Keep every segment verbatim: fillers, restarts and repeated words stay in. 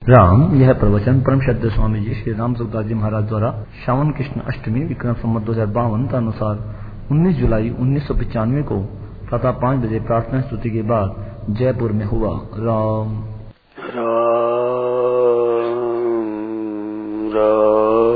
राम। यह प्रवचन परम श्रद्धेय स्वामी जी श्री राम सुखदास जी महाराज द्वारा श्रावण कृष्ण अष्टमी विक्रम संवत दो हजार बावन के अनुसार उन्नीस जुलाई उन्नीस सौ पचानवे को प्रातः पाँच बजे प्रार्थना स्तुति के बाद जयपुर में हुआ। राम राम राम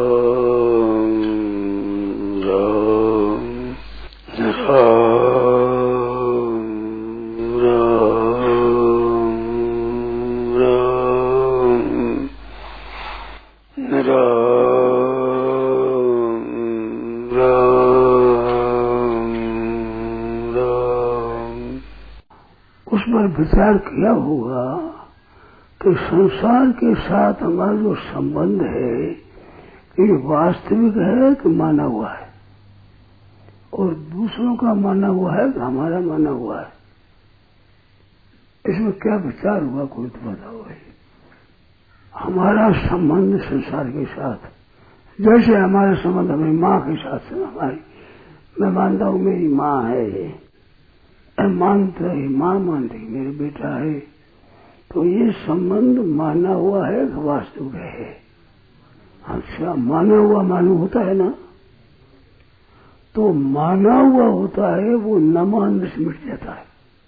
विचार किया होगा कि संसार के साथ हमारा जो संबंध है ये वास्तविक है कि माना हुआ है, और दूसरों का माना हुआ है कि हमारा माना हुआ है। इसमें क्या विचार हुआ कोई तो बताओ भाई। हमारा संबंध संसार के साथ जैसे हमारा संबंध हमारी माँ के साथ है, हमारी मैं मानता हूँ मेरी माँ है, मानता है माँ मानती मेरे बेटा है, तो ये संबंध माना हुआ है कि वास्तविक है? अच्छा, माना हुआ मालूम होता है ना, तो माना हुआ होता है वो न मानने से मिट जाता है।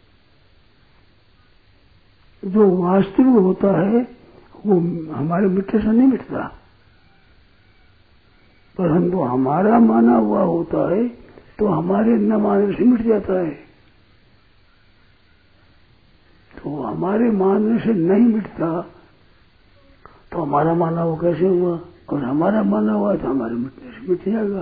जो वास्तविक होता है वो हमारे मिटने से नहीं मिटता, परंतु हमारा माना हुआ होता है तो हमारे न मानने से मिट जाता है। तो हमारे मानने से नहीं मिटता तो हमारा माना हुआ कैसे हुआ, और हमारा माना हुआ तो हमारे मिटने से मिट जाएगा।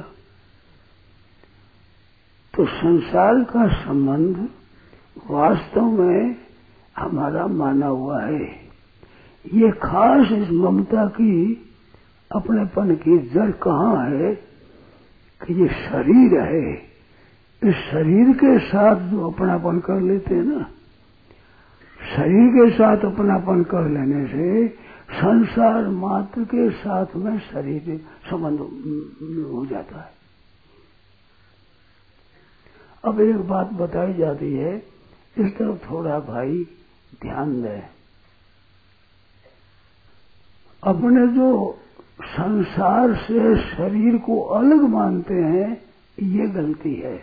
तो संसार का संबंध वास्तव में हमारा माना हुआ है। ये खास इस ममता की अपनेपन की जड़ कहाँ है कि ये शरीर है। इस शरीर के साथ जो अपनापन कर लेते हैं ना, शरीर के साथ अपनापन कर लेने से संसार मात्र के साथ में शरीर संबंध हो जाता है। अब एक बात बताई जाती है, इस तरफ थोड़ा भाई ध्यान दें। अपने जो संसार से शरीर को अलग मानते हैं ये गलती है।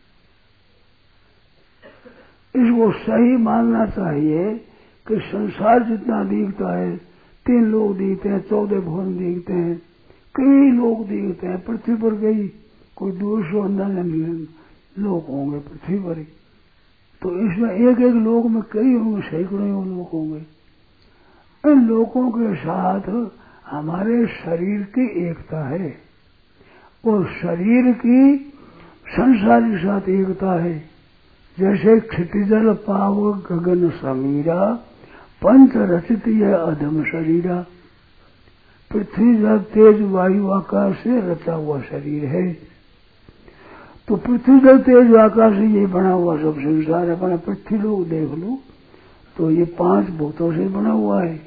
इसको सही मानना चाहिए कि संसार जितना दिखता है, तीन लोग दिखते हैं, चौदह भुवन दिखते हैं, कई लोग दिखते हैं पृथ्वी पर, गई कोई दो सौ अंदाजा लोग होंगे पृथ्वी पर ही, तो इसमें एक एक लोग में कई होंगे, सैकड़ों लोग होंगे। इन लोगों के साथ हमारे शरीर की एकता है और शरीर की संसार के साथ एकता है। जैसे क्षितिजल पावक गगन समीरा पंच रचित यह अधम शरीरा, पृथ्वी जल तेज वायु आकाश से रचा हुआ शरीर है। तो पृथ्वी जल तेज आकाश से ये बना हुआ सब संसार है। अपना पृथ्वी लोग देख लो तो ये पांच भूतों से बना हुआ है,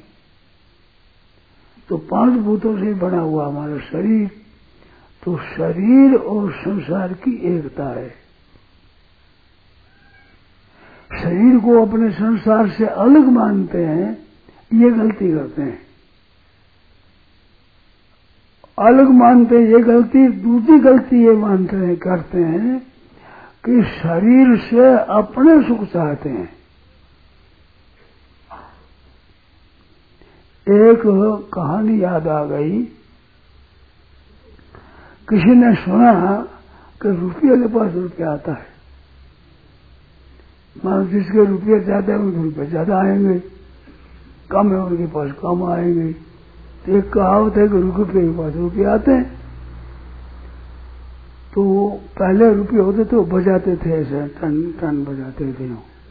तो पांच भूतों से बना हुआ हमारा शरीर। तो शरीर और संसार की एकता है। शरीर को अपने संसार से अलग मानते हैं, ये गलती करते हैं। अलग मानते हैं ये गलती। दूसरी गलती ये मानते हैं करते हैं कि शरीर से अपने सुख चाहते हैं। एक कहानी याद आ गई, किसी ने सुना कि रुपये के पास रुपया आता है, मान जिसके रुपये ज्यादा है उनके रुपये ज्यादा आएंगे, कम है उनके पास कम आएंगे। तो एक कहावत है कि रुपये के पास रुपये आते हैं। तो पहले रुपये होते थे वो बजाते थे, ऐसे टन टन बजाते थे।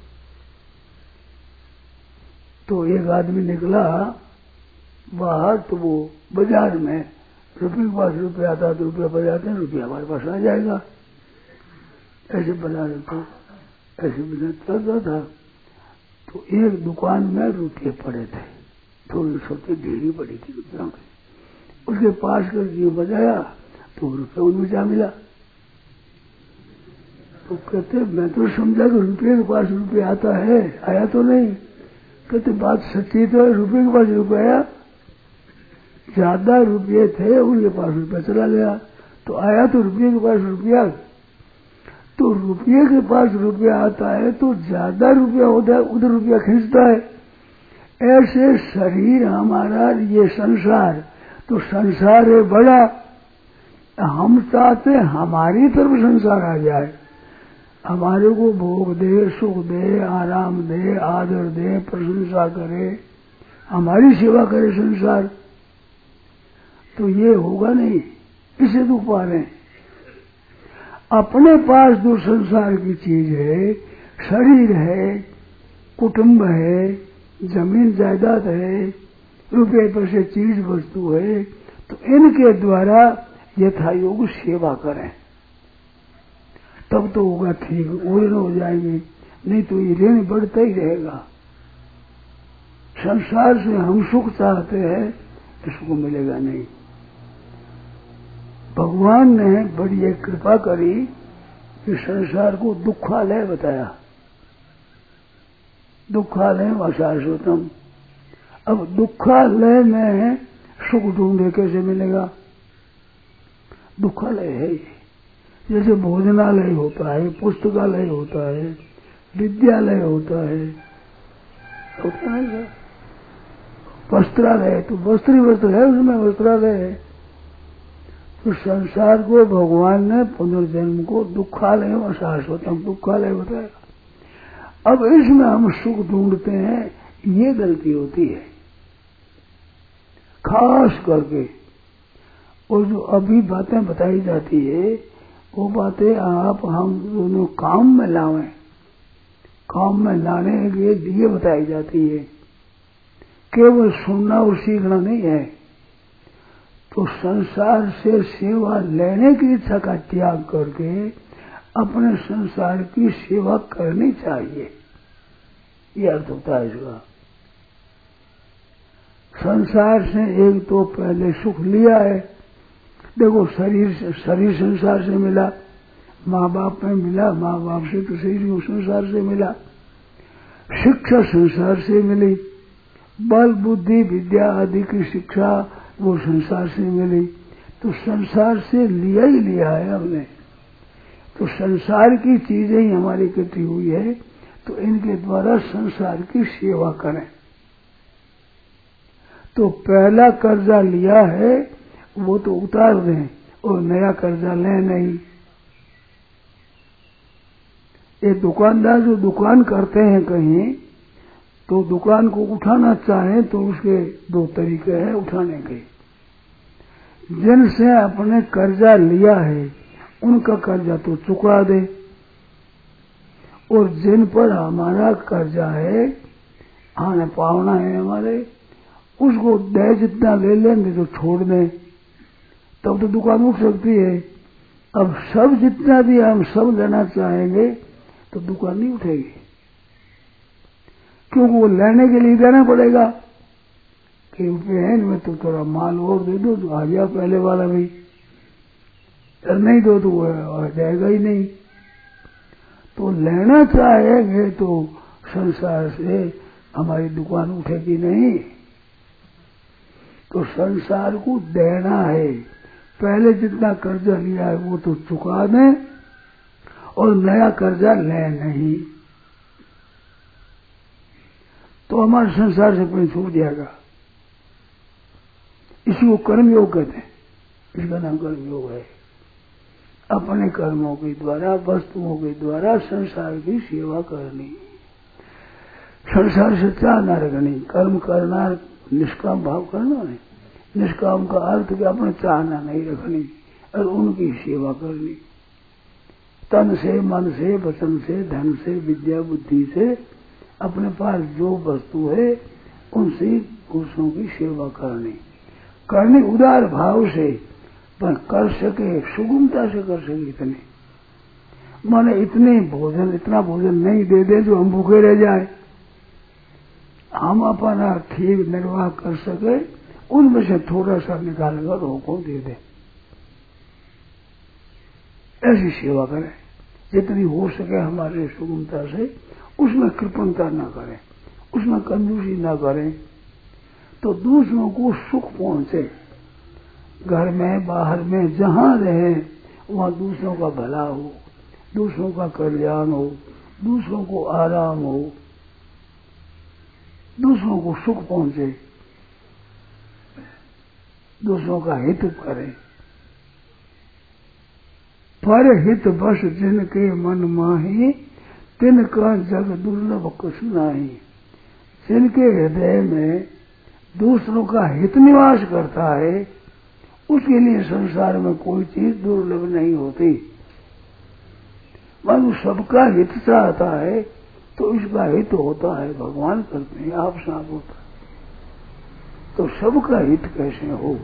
तो एक आदमी निकला बाहर, तो वो बाजार में रुपये के पास रुपये आता तो रुपया बजाते हैं, रुपया हमारे पास आ जाएगा, ऐसे बजा देते, ऐसे बिजनेस चलता था। तो एक दुकान में रुपये पड़े थे, थोड़ी छोटी ढेरी पड़ी थी रुपयों की। उसके पास कर दिए बजाया तो रुपये उनमें जा मिला। तो कहते मैं तो समझा कि रुपये के पास रुपये आता है, आया तो नहीं। कहते बात सच्ची तो है, रुपये के पास रुपये आया, ज्यादा रुपये थे, उनके पास रुपया चला गया, तो आया तो रुपये के पास रुपया, तो रुपये के पास रुपया आता है तो ज्यादा रुपया होता है, उधर रुपया खींचता है। ऐसे शरीर हमारा, ये संसार, तो संसार है बड़ा, हम चाहते हमारी तरफ संसार आ जाए, हमारे को भोग दे, सुख दे, आराम दे, आदर दे, प्रशंसा करे, हमारी सेवा करे संसार, तो ये होगा नहीं। इसे दुख पा रहे हैं। अपने पास जो संसार की चीज है, शरीर है, कुटुंब है, जमीन जायदाद है, रुपये पैसे चीज वस्तु है, तो इनके द्वारा यथा योग सेवा करें, तब तो होगा ठीक, ऋण हो जाएंगे, नहीं तो ये ऋण बढ़ता ही रहेगा। संसार से हम सुख चाहते हैं, इसको मिलेगा नहीं। भगवान ने बड़ी एक कृपा करी कि संसार को दुखालय बताया, दुखालय अशाश्वतम। अब दुखालय में सुख ढूंढे कैसे मिलेगा? दुखालय है, जैसे भोजनालय होता है, पुस्तकालय होता है, विद्यालय होता है, होता है वस्त्रालय, तो वस्त्री वस्त्र है, उसमें वस्त्रालय है। तो संसार को भगवान ने पुनर्जन्म को दुखालय और शाश्वतम दुखालय बताया। अब इसमें हम सुख ढूंढते हैं, ये गलती होती है खास करके। और जो अभी बातें बताई जाती है, वो बातें आप हम दोनों काम में लावें, काम में लाने के लिए बताई जाती है, केवल सुनना और सीखना नहीं है। तो संसार से सेवा लेने की इच्छा का त्याग करके अपने संसार की सेवा करनी चाहिए, ये अर्थ होता है इसका। संसार से एक तो पहले सुख लिया है, देखो शरीर शरीर संसार से मिला, माँ बाप में मिला, माँ बाप से तो शरीर संसार से मिला, शिक्षा संसार से मिली, बल बुद्धि विद्या आदि की शिक्षा वो संसार से मिली, तो संसार से लिया ही लिया है हमने। तो संसार की चीजें ही हमारी इकट्ठी हुई है, तो इनके द्वारा संसार की सेवा करें। तो पहला कर्जा लिया है वो तो उतार दें और नया कर्जा लें नहीं। ये दुकानदार जो दुकान करते हैं कहीं, तो दुकान को उठाना चाहे तो उसके दो तरीके हैं उठाने के। जिनसे अपने कर्जा लिया है उनका कर्जा तो चुका दे, और जिन पर हमारा कर्जा है, आने पावना है हमारे, उसको दे जितना ले लेंगे तो छोड़ दें, तब तो दुकान उठ सकती है। अब सब जितना भी हम सब लेना चाहेंगे तो दुकान नहीं उठेगी, क्योंकि वो लेने के लिए देना पड़ेगा कि रुपये है मैं तो थोड़ा माल और दे दो, तो आ गया पहले वाला भी, और नहीं दो तो वो आ जाएगा ही नहीं। तो लेना चाहेंगे तो संसार से हमारी दुकान उठेगी नहीं। तो संसार को देना है, पहले जितना कर्जा लिया है वो तो चुका दें और नया कर्जा ले नहीं, तो हमारे संसार से अपने छूट जाएगा। इसी को कर्मयोग कहते हैं, इसका नाम कर्मयोग है। अपने कर्मों के द्वारा, वस्तुओं के द्वारा संसार की सेवा करनी, संसार से चाह न रखनी। कर्म करना निष्काम भाव करना नहीं, निष्काम का अर्थ कि अपने चाहना नहीं रखनी और उनकी सेवा करनी। तन से, मन से, वचन से, धन से, विद्या बुद्धि से, अपने पास जो वस्तु है उनसे पुरुषों की सेवा करनी, करनी उदार भाव से, पर कर सके सुगमता से कर सके इतने। माने इतने भोजन, इतना भोजन नहीं दे दे जो हम भूखे रह जाए, हम अपना ठीक निर्वाह कर सके, उनमें से थोड़ा सा निकाल कर रोको दे दे, ऐसी सेवा करें जितनी हो सके हमारे सुगमता से। उसमें कृपणता न करें, उसमें कंजूसी न करें। तो दूसरों को सुख पहुंचे। घर में बाहर में जहां रहे वहां दूसरों का भला हो, दूसरों का कल्याण हो, दूसरों को आराम हो, दूसरों को सुख पहुंचे, दूसरों का हित करे। पर हित बस जिनके मन माही, तिनका जग दुर्लभ कुछ नाही। जिनके हृदय में दूसरों का हित निवास करता है उसके लिए संसार में कोई चीज दुर्लभ नहीं होती। मानो सबका हित चाहता है तो इसका हित होता है, भगवान करते हैं, आप साथ होता है। तो सबका हित कैसे हो?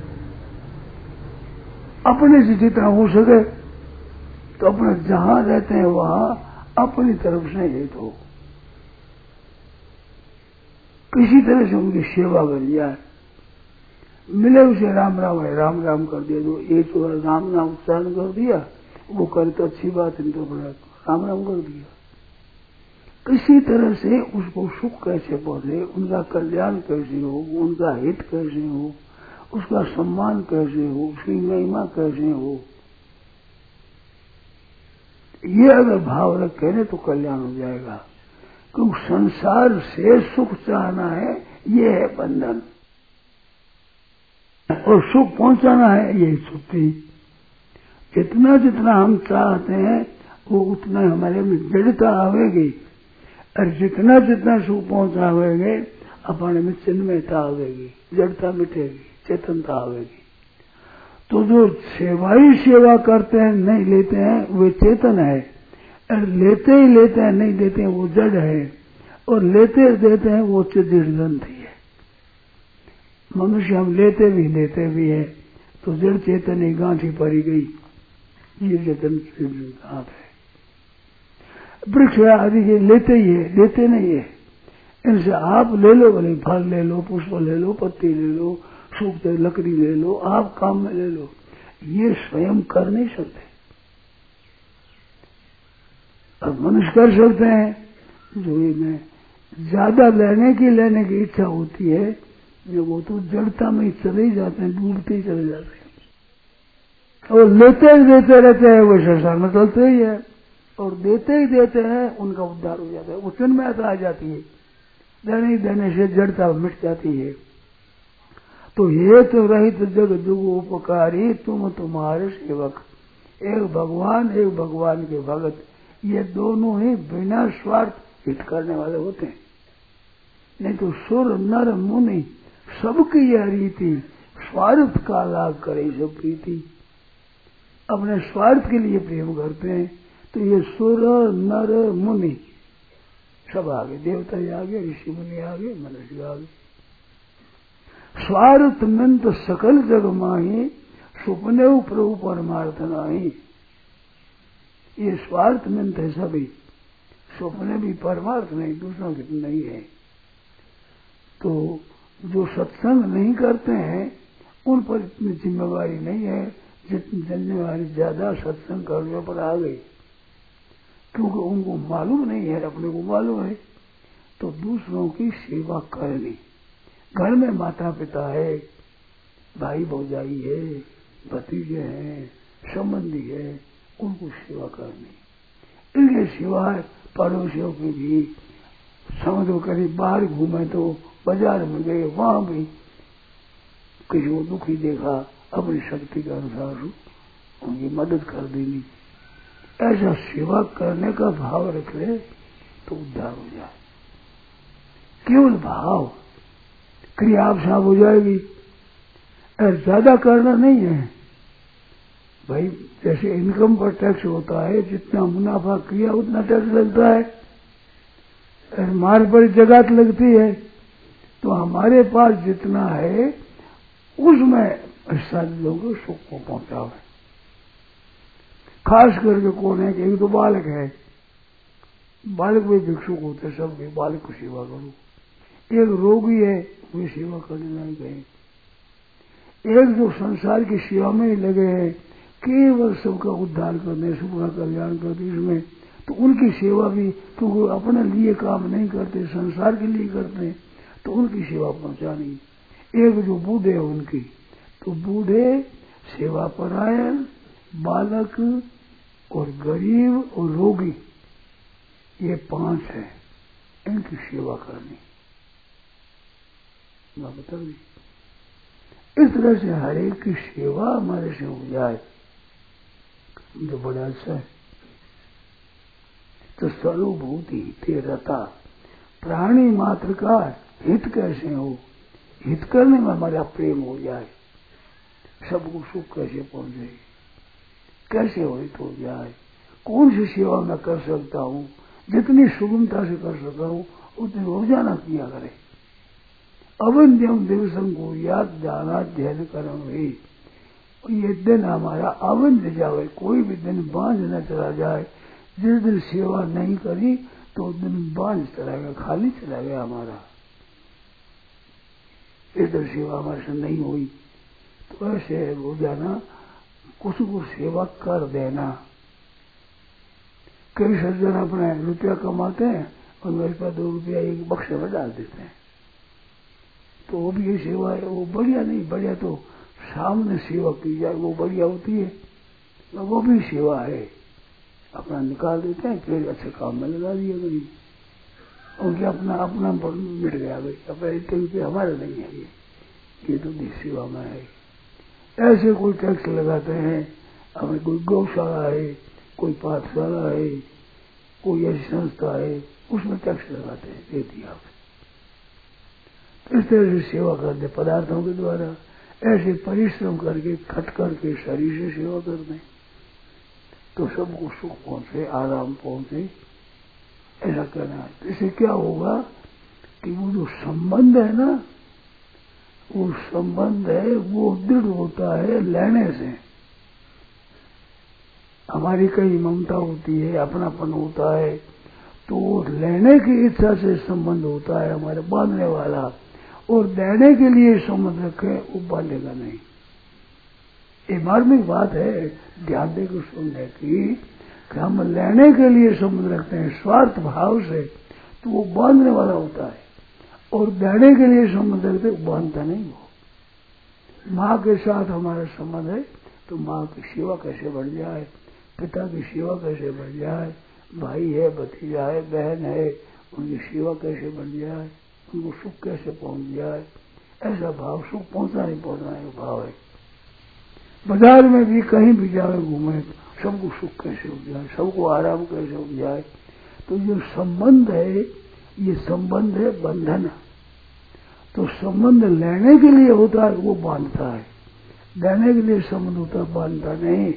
अपने से जितना हो सके तो अपने जहां रहते हैं वहां अपनी तरफ से हित हो, किसी तरह से उनकी सेवा कर लिया। मिले उसे राम राम है, राम राम कर दिया, जो एक राम नाम उच्चारण कर दिया वो करे तो अच्छी बात, इनको बड़ा राम राम कर दिया। किसी तरह से उसको सुख कैसे पहुंचे, उनका कल्याण कैसे हो, उनका हित कैसे हो, उसका सम्मान कैसे हो, उसकी महिमा कैसे हो, ये अगर भाव रखे तो कल्याण हो जाएगा। क्योंकि संसार से सुख चाहना है ये है बंधन, और सुख पहुंचाना है यही छुट्टी। जितना जितना हम चाहते हैं वो उतना हमारे में जड़ता आवेगी, और जितना जितना सुख पहुंचावेंगे अपने में चिन्मयता आवेगी, जड़ता मिटेगी, चेतनता आवेगी। तो जो सेवाई सेवा करते हैं नहीं लेते हैं वे चेतन है, और लेते ही लेते हैं नहीं देते हैं वो जड़ है, और लेते देते हैं वो चिदग्रंथि है। मनुष्य हम लेते भी लेते भी है तो जड़ चेतन ही गांठी पड़ी गई, ये चेतन हाथ है। वृक्ष आदि के लेते ही है, लेते नहीं है। इनसे आप ले लो, भले फल ले लो, पुष्प ले लो, पत्ती ले लो, सूखते लकड़ी ले लो, आप काम में ले लो, ये स्वयं कर नहीं सकते। अब मनुष्य कर सकते हैं जो इन्हें ज्यादा लेने की लेने की इच्छा होती है, जो वो तो जड़ता में चले ही जाते हैं, डूबते ही चले जाते हैं। और लेते ही देते रहते हैं वो संसार में चलते ही है, और देते ही देते हैं उनका उद्धार हो जाता है, वो चिन्मयता आ जाती है, देने देने से जड़ता मिट जाती है। तो ये तो रहित जग जुग उपकारी, तुम तुम्हारे सेवक। एक भगवान एक भगवान के भगत, ये दोनों ही बिना स्वार्थ हित करने वाले होते हैं। नहीं तो सुर नर मुनि सबकी यह रीति, स्वार्थ का लाभ करे सब प्रीति। अपने स्वार्थ के लिए प्रेम करते हैं तो ये सुर नर मुनि सब आगे, देवता ही आगे, ऋषि मुनि आगे, मनुष्य आगे। स्वार्थ में तो सकल जग माही, सुपने प्रभु परमार्थ नाही। ये स्वार्थ में है सभी, सुपने भी परमार्थ नहीं, दूसरों की नहीं है। तो जो सत्संग नहीं करते हैं उन पर इतनी जिम्मेवारी नहीं है जितनी जिम्मेवारी ज्यादा सत्संग करने पर आ गई, क्योंकि उनको मालूम नहीं है, अपने को मालूम है। तो दूसरों की सेवा करनी, घर में माता पिता है, भाई भौजाई है, भतीजे हैं, संबंधी है, उनको सेवा करनी। इनके सिवाय पड़ोसियों की भी समझो, करीब बाहर घूमे तो बाजार में गए, वहां भी किसी को दुखी देखा, अपनी शक्ति के अनुसार उनकी मदद कर देनी। ऐसा सेवा करने का भाव रख ले तो उद्धार हो जाए। केवल भाव, क्रिया आप साफ हो जाएगी, और ज्यादा करना नहीं है भाई। जैसे इनकम पर टैक्स होता है, जितना मुनाफा किया उतना टैक्स लगता है, और मार पर जगत लगती है। तो हमारे पास जितना है उसमें हिस्सा लोगों सुख को पहुंचावे। खास करके कौन है कि एक तो बालक है, बालक भी भिक्षुक होते, सब भी बालक को सेवा करो। एक रोगी है, वे सेवा करने नहीं गए। एक जो संसार की सेवा में ही लगे हैं, केवल सबका उद्धार करने, सबका कल्याण करते, इसमें तो उनकी सेवा भी, क्योंकि अपने लिए काम नहीं करते, संसार के लिए करते हैं, तो उनकी सेवा पहुंचानी। एक जो बूढ़े हैं उनकी, तो बूढ़े, सेवा परायण, बालक और गरीब और रोगी, ये पांच है, इनकी सेवा करनी। मैं बता दी इस तरह से हर एक की सेवा हमारे से हो जाए तो बड़ा अच्छा है। तो सर्वभूति ते रता, प्राणी मात्र का हित कैसे हो, हित करने में हमारा प्रेम हो जाए, सबको सुख कैसे पहुंचे, कैसे हो हित हो जाए, कौन सी सेवा मैं कर सकता हूँ, जितनी सुगमता से कर सकता हूँ उतनी रोजाना किया करे। अवंध्यम दिवसम को याद जाना ध्यान कर्म हुई, ये दिन हमारा अवंध्य जावे, कोई भी दिन बांझ न चला जाए। जिस दिन सेवा नहीं करी तो उस दिन बांझ चला गया, खाली चला गया हमारा। इस दिन सेवा हमारे से नहीं हुई तो ऐसे रोजाना कुछ को सेवा कर देना। कई सज्जन अपने रुपया कमाते हैं और मेरे पास दो रुपया एक बक्से में डाल देते हैं, तो वो भी ये सेवा है, वो बढ़िया नहीं, बढ़िया तो सामने सेवा की जाए वो बढ़िया होती है, वो भी सेवा है। अपना निकाल देते हैं, फिर अच्छे काम में लगा दिया गई, उनके अपना अपना मिट गया भाई, अपना इतने रुपये हमारे नहीं है, ये ये तो सेवा में है। ऐसे कोई टैक्स लगाते हैं, हमें कोई गौशाला है, कोई पाठशाला है, कोई ऐसी संस्था है, उसमें टैक्स लगाते हैं, दे दिया। इस तरह से सेवा करते पदार्थों के द्वारा, ऐसे परिश्रम करके खट करके शरीर से सेवा करते तो सबको सुख पहुंचे, आराम पहुंचे, ऐसा करना है। इससे क्या होगा कि वो जो संबंध है ना, वो संबंध है वो दृढ़ होता है लेने से। हमारी कई ममता होती है, अपनापन होता है, तो लेने की इच्छा से संबंध होता है हमारे बांधने वाला, और देने के लिए संबंध रखे वो बांधेगा नहीं। ये मार्मिक बात है, ध्यान देकर सुनने की, कि हम लेने के लिए संबंध रखते हैं स्वार्थ भाव से तो वो बांधने वाला होता है, और देने के लिए संबंध रखते वो बांधता नहीं। वो माँ के साथ हमारा संबंध है तो माँ की सेवा कैसे बढ़ जाए, पिता की सेवा कैसे बढ़ जाए, भाई है, भतीजा है, बहन है, उनकी सेवा कैसे बढ़ जाए, उनको सुख कैसे पहुंच जाए, ऐसा भाव, सुख पहुंचना नहीं पहुंचना है भाव है। बाजार में भी कहीं भी जाए घूमे सबको सुख कैसे हो जाए, सबको आराम कैसे हो जाए। तो जो संबंध है ये संबंध है बंधन, तो संबंध लेने के लिए होता है वो बांधता है, देने के लिए संबंध होता है बांधता नहीं।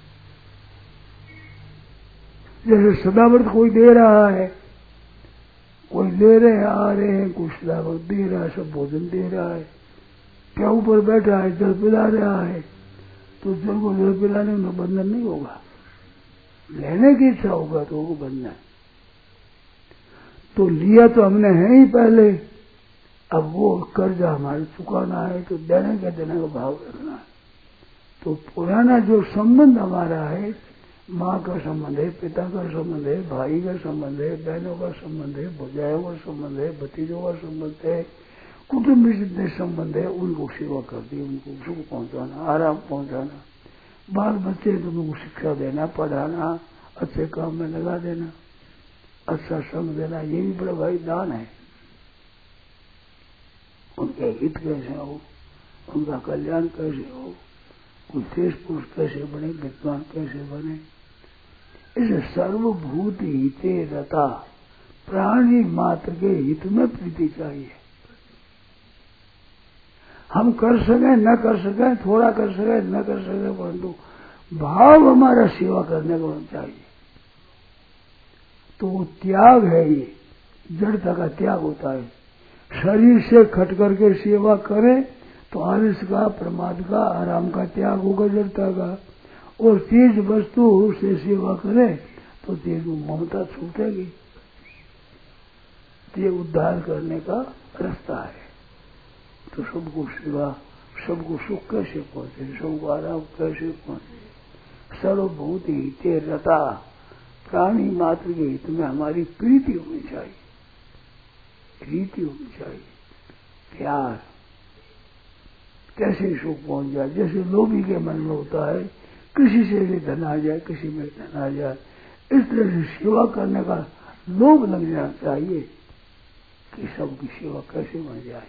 जैसे सदाव्रत कोई दे रहा है, कोई ले रहे हैं, आ रहे हैं, कुछ सदाव्रत दे रहा है, सब भोजन दे रहा है, क्या ऊपर बैठा है जल पिला रहा है, तो जल को जल पिलाने में बंधन नहीं होगा, लेने की इच्छा होगा तो वो बंधन। तो लिया तो हमने है ही पहले, अब वो कर्जा हमारे चुकाना है तो देने का देने का भाव रखना है। तो पुराना जो संबंध हमारा है, माँ का संबंध है, पिता का संबंध है, भाई का संबंध है, बहनों का संबंध है, भुजाओं का संबंध है, भतीजों का संबंध है, कुटुंब में जितने संबंध है उनको सेवा करती, उनको सुख पहुंचाना, आराम पहुंचाना, बाल बच्चे तो उनको शिक्षा देना, पढ़ाना, अच्छे काम में लगा देना, अच्छा संग देना, ये भी बड़ा भाई दान है। उनके हित कैसे हो, उनका कल्याण कैसे हो, कोई देश पुरुष कैसे बने, विद्वान कैसे बने, इसे सर्वभूत हिते रता, प्राणी मात्र के हित में प्रीति चाहिए। हम कर सके न कर सके, थोड़ा कर सके न कर सके, परंतु भाव हमारा सेवा करने का होना चाहिए। तो वो त्याग है, ये जड़ता का त्याग होता है। शरीर से खट करके सेवा करें तो आलस का, प्रमाद का, आराम का त्याग होगा जड़ता का, और चीज वस्तु से सेवा करें तो तेज ममता छूटेगी। ये उद्धार करने का रास्ता है। तो सबको सेवा, सबको सुख कैसे पहुंचे, सबको आराम कैसे पहुंचे, सर्वभूत हिते रता, प्राणी मात्र के हित में हमारी प्रीति होनी चाहिए, प्रीति होनी चाहिए। प्यार कैसे सुख पहुंच जाए। जैसे लोभी के मन में होता है किसी से भी धन आ जाए, किसी में धन आ जाए, इस तरह से सेवा करने का लोभ लग जाना चाहिए कि सबकी सेवा कैसे बन जाए।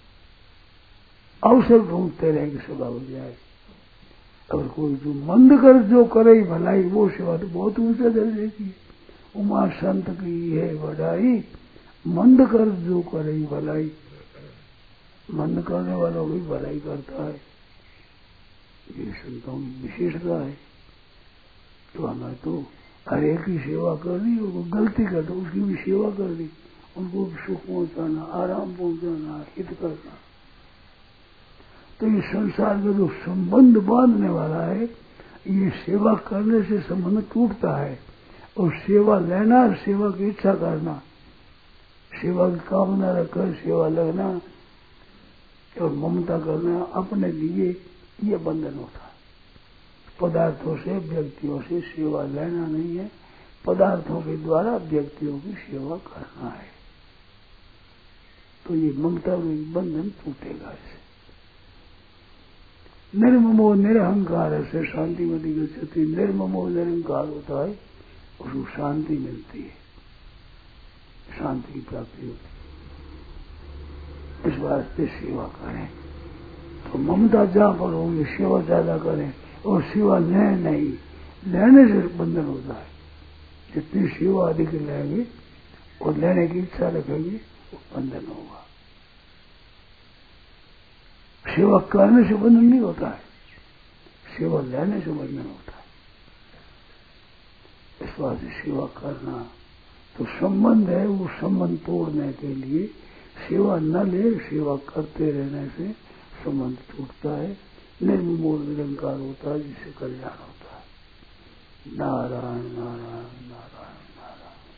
अवसर ढूंढते रहे कि सेवा हो जाए। अगर कोई जो मंद कर जो करे भलाई वो सेवा तो बहुत ऊंचे दर्जे की है। उमा संत की है बढ़ाई, मंद कर जो करे भलाई। मंद करने वालों की भलाई करता है, ये संतों की विशेषता है। तो हमें तो हर एक की सेवा करनी, और गलती कर तो उसकी भी सेवा करनी, उनको सुख पहुंचाना, आराम पहुंचाना, हित करना। तो ये संसार का जो संबंध बांधने वाला है, ये सेवा करने से संबंध टूटता है। और सेवा लेना, सेवा की इच्छा करना, सेवा की कामना रखकर सेवा लगना और ममता करना अपने लिए, ये बंधन होता है। पदार्थों से, व्यक्तियों से सेवा लेना नहीं है, पदार्थों के द्वारा व्यक्तियों की सेवा करना है। तो ये ममता में बंधन टूटेगा। इसे निर्ममो निरहंकार से शांति मति गच्छति। निर्ममो निरहंकार होता है, उसको शांति मिलती है, शांति की प्राप्ति होती है। इस वास्ते सेवा करें। तो ममता जहां पर होगी सेवा ज्यादा करें, और सेवा ले नहीं, लेने से बंधन होता है। जितनी सेवा अधिक लेंगे और लेने की इच्छा रखेंगे वो बंधन होगा। सेवा करने से बंधन नहीं होता है, सेवा लेने से बंधन होता है। इस वास्ते सेवा करना तो संबंध है, वो संबंध तोड़ने के लिए सेवा न ले, सेवा करते रहने से संबंध टूटता है, निर्ममोल निरंकार होता है, जिससे कल्याण होता है। नारायण नारायण नारायण।